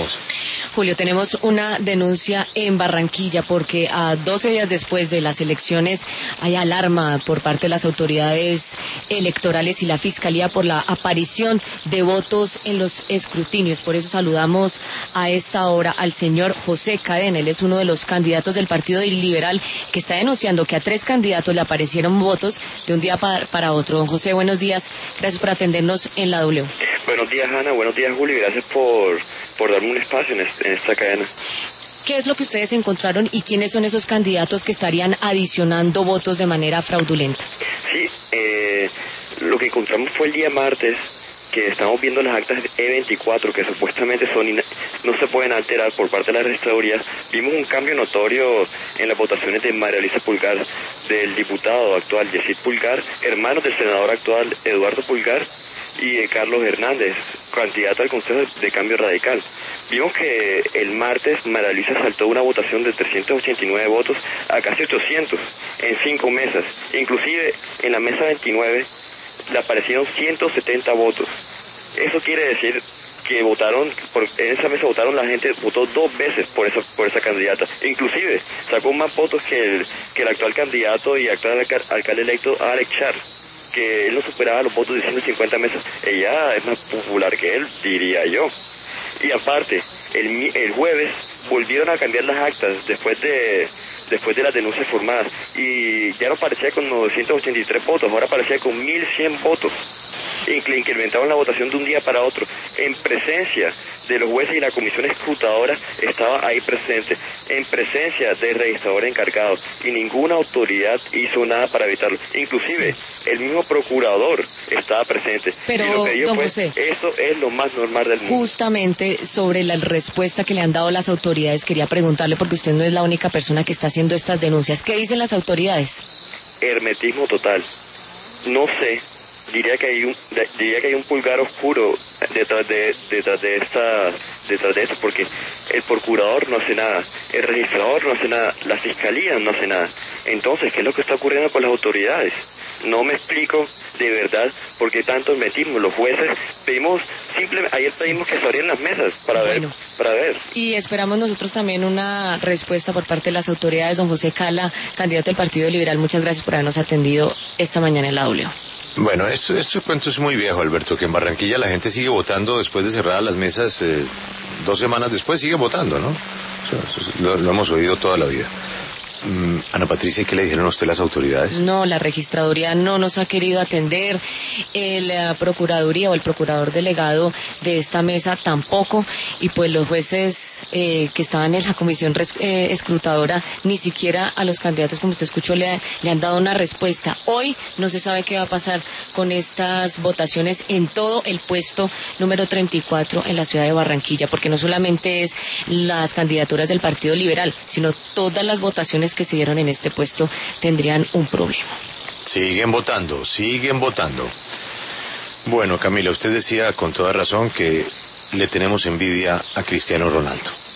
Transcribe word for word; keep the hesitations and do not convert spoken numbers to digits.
escuchamos. Julio, tenemos una denuncia en Barranquilla porque a doce días después de las elecciones hay alarma por parte de las autoridades electorales y la Fiscalía por la aparición de votos en los escrutinios. Por eso saludamos a esta hora al señor José Cadena. Él es uno de los candidatos del Partido Liberal que está denunciando que a tres candidatos le aparecieron votos de un día para, para otro. Don José, buenos días. Gracias por atendernos en la W. Buenos días, Ana. Buenos días, Julio. Gracias por, por darme un espacio en, este, en esta cadena. ¿Qué es lo que ustedes encontraron y quiénes son esos candidatos que estarían adicionando votos de manera fraudulenta? Sí, eh, lo que encontramos fue el día martes, que estamos viendo las actas E veinticuatro, que supuestamente son no se pueden alterar por parte de la registraduría. Vimos un cambio notorio en las votaciones de María Luisa Pulgar, del diputado actual Yesid Pulgar, hermano del senador actual Eduardo Pulgar, y de Carlos Hernández, candidato al Consejo de Cambio Radical. Vimos que el martes María Luisa saltó una votación de trescientos ochenta y nueve votos a casi ochocientos en cinco mesas. Inclusive en la mesa veintinueve le aparecieron ciento setenta votos. Eso quiere decir que votaron, por, en esa mesa votaron, la gente votó dos veces por esa por esa candidata. Inclusive sacó más votos que el, que el actual candidato y actual alcalde electo Alex Char, que él no superaba los votos de ciento cincuenta mesas. Ella es más popular que él, diría yo. Y aparte, el, el jueves volvieron a cambiar las actas después de después de las denuncias formadas, y ya no parecía con novecientos ochenta y tres votos, ahora parecía con mil cien votos. Incrementaron la votación de un día para otro, en presencia de los jueces, y la comisión escrutadora estaba ahí presente, en presencia del registrador encargado, y ninguna autoridad hizo nada para evitarlo. Inclusive sí, el mismo procurador estaba presente. Pero, y lo que dijo don fue, José, eso es lo más normal del mundo. Justamente sobre la respuesta que le han dado las autoridades, quería preguntarle, porque usted no es la única persona que está haciendo estas denuncias. ¿Qué dicen las autoridades? Hermetismo total. No sé. Diría que hay un diría que hay un pulgar oscuro detrás de detrás de esta detrás de esto, porque el procurador no hace nada, el registrador no hace nada, la fiscalía no hace nada. Entonces, ¿qué es lo que está ocurriendo con las autoridades? No me explico de verdad por qué tanto metimos. Los jueces pedimos simplemente, ayer pedimos que se abrieran las mesas para bueno, ver para ver y esperamos nosotros también una respuesta por parte de las autoridades. Don José Cala, candidato del Partido Liberal, muchas gracias por habernos atendido esta mañana en la W. Bueno, esto, este cuento es muy viejo, Alberto, que en Barranquilla la gente sigue votando después de cerradas las mesas, eh, dos semanas después sigue votando, ¿no? Eso, eso, lo, lo hemos oído toda la vida. Mm, Ana Patricia, ¿qué le dijeron a usted las autoridades? No, la registraduría no nos ha querido atender, el, la procuraduría o el procurador delegado de esta mesa tampoco, y pues los jueces eh, que estaban en la comisión res, eh, escrutadora ni siquiera a los candidatos, como usted escuchó, le, le han dado una respuesta. Hoy no se sabe qué va a pasar con estas votaciones en todo el puesto número treinta y cuatro en la ciudad de Barranquilla, porque no solamente es las candidaturas del Partido Liberal, sino todas las votaciones que se dieron en este puesto tendrían un problema. Siguen votando, siguen votando. Bueno, Camila, usted decía con toda razón que le tenemos envidia a Cristiano Ronaldo.